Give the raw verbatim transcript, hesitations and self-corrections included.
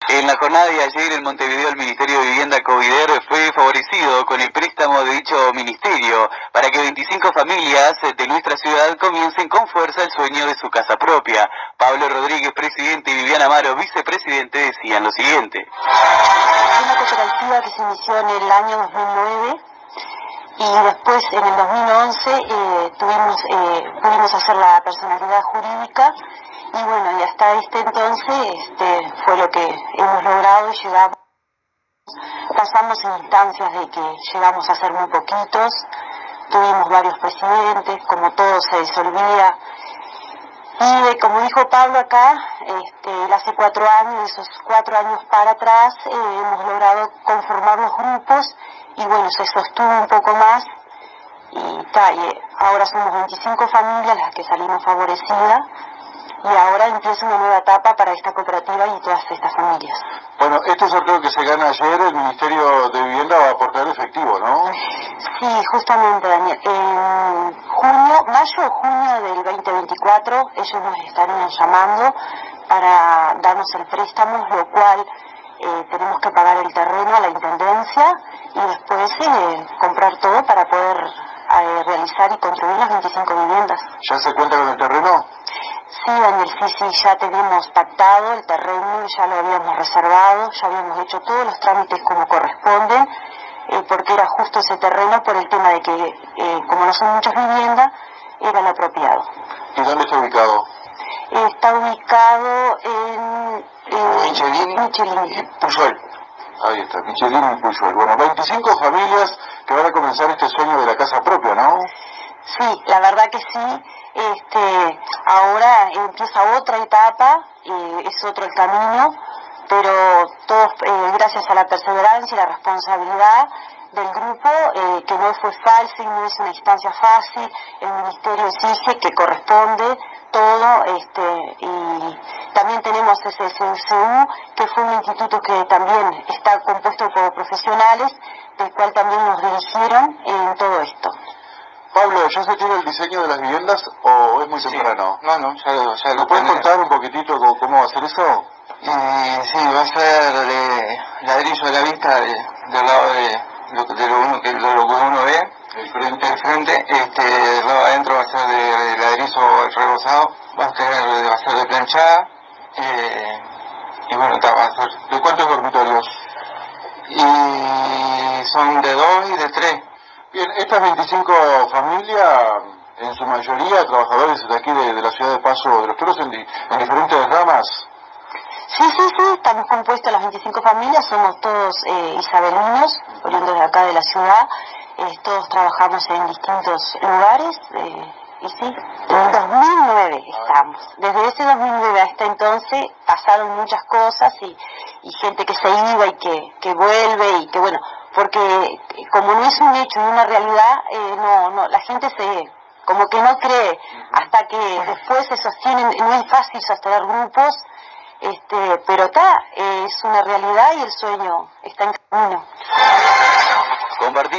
En la jornada de ayer en Montevideo el Ministerio de Vivienda Covider fue favorecido con el préstamo de dicho ministerio para que veinticinco familias de nuestra ciudad comiencen con fuerza el sueño de su casa propia. Pablo Rodríguez, presidente, y Viviana Amaro, vicepresidente, decían lo siguiente. Es una cooperativa que se inició en el año dos mil nueve y después en el dos mil once eh, tuvimos, eh, pudimos hacer la personalidad jurídica. Y bueno, y hasta este entonces este, fue lo que hemos logrado y llegamos, pasamos en instancias de que llegamos a ser muy poquitos, tuvimos varios presidentes, como todo se disolvía. Y de, como dijo Pablo acá, este, él hace cuatro años, esos cuatro años para atrás, eh, hemos logrado conformar los grupos y bueno, se sostuvo un poco más y, ta, y ahora somos veinticinco familias las que salimos favorecidas. Y ahora empieza una nueva etapa para esta cooperativa y todas estas familias. Bueno, este sorteo que se gana ayer, el Ministerio de Vivienda va a aportar efectivo, ¿no? Sí, justamente, Daniel. En junio, mayo o junio del veinte veinticuatro, ellos nos estarían llamando para darnos el préstamo, lo cual eh, tenemos que pagar el terreno a la Intendencia y después eh, comprar todo para poder eh, realizar y construir las veinticinco viviendas. ¿Ya se cuenta con el terreno? Sí, Daniel, sí, sí, ya teníamos pactado el terreno, ya lo habíamos reservado, ya habíamos hecho todos los trámites como corresponden, eh, porque era justo ese terreno por el tema de que, eh, como no son muchas viviendas, era lo apropiado. ¿Y dónde está ubicado? Eh, está ubicado en... en Michelin, Michelin y Puyol. Ahí está, Michelin y Puyol. Bueno, veinticinco familias que van a comenzar este sueño de la casa propia, ¿no? Sí, la verdad que sí. Este, ahora empieza otra etapa, eh, es otro el camino, pero todos eh, gracias a la perseverancia y la responsabilidad del grupo, eh, que no fue fácil, no es una instancia fácil, el Ministerio exige que corresponde todo, este, y también tenemos ese C C U, que fue un instituto que también está compuesto por profesionales, del cual también nos dirigieron en todo esto. Pablo, ¿ya se tiene el diseño de las viviendas o es muy temprano? Sí. No, no, ya, ya lo ¿Me puedes tenés. contar un poquitito cómo, cómo va a ser eso? Eh, sí, va a ser de ladrillo de la vista de, del lado de lo, de lo, uno, que, de lo que uno ve, el frente, el frente, este, del lado adentro va a ser de, de ladrillo rebozado, va a ser, va a ser de planchada, eh, y bueno, está, va a ser. ¿De cuántos dormitorios? Y son de dos y de tres. Bien, estas veinticinco familias, en su mayoría trabajadores de aquí de, de la ciudad de Paso de los Toros en, di, en diferentes ramas. Sí, sí, sí, estamos compuestos las veinticinco familias, somos todos eh, isabelinos, oriundos de acá de la ciudad, eh, todos trabajamos en distintos lugares, eh, y sí, en el dos mil nueve estamos. Desde ese dos mil nueve hasta entonces pasaron muchas cosas y, y gente que se iba y que, que vuelve y que bueno, porque como no es un hecho y una realidad, eh, no, no, la gente se como que no cree hasta que después se sostienen, no es fácil sostener grupos, este, pero está, eh, es una realidad y el sueño está en camino. Compartir